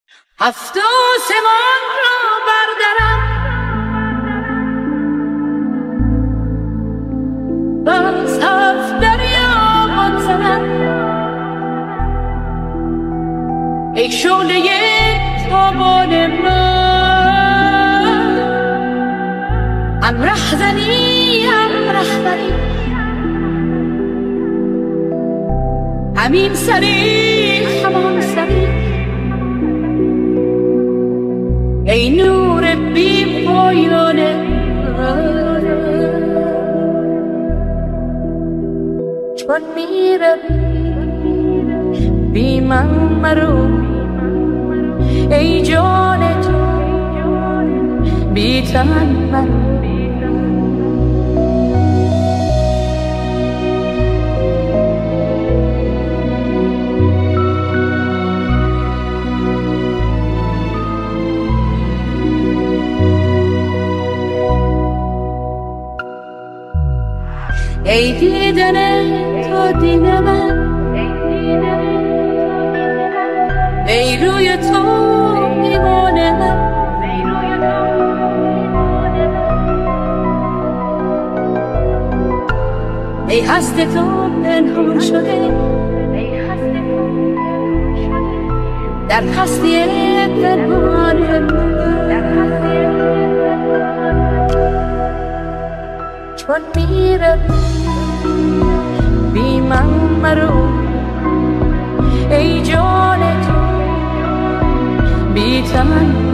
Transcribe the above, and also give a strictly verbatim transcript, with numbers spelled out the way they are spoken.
هفت آسمان را بردرم، باز هفت دریا بگذرم، ای شعله تابان من، هم رهزنی هم رهبری، همین سری همان سری، ای نور بی پایانه چون میره بی من مرو، ای جان تو بی تن من. ای دیدن تو دیدن من، ای روی تو میمونه من، ای هست تو پنهان شده در هستی پنهان من، چون میره بی من مرو، ای جان تو بی تن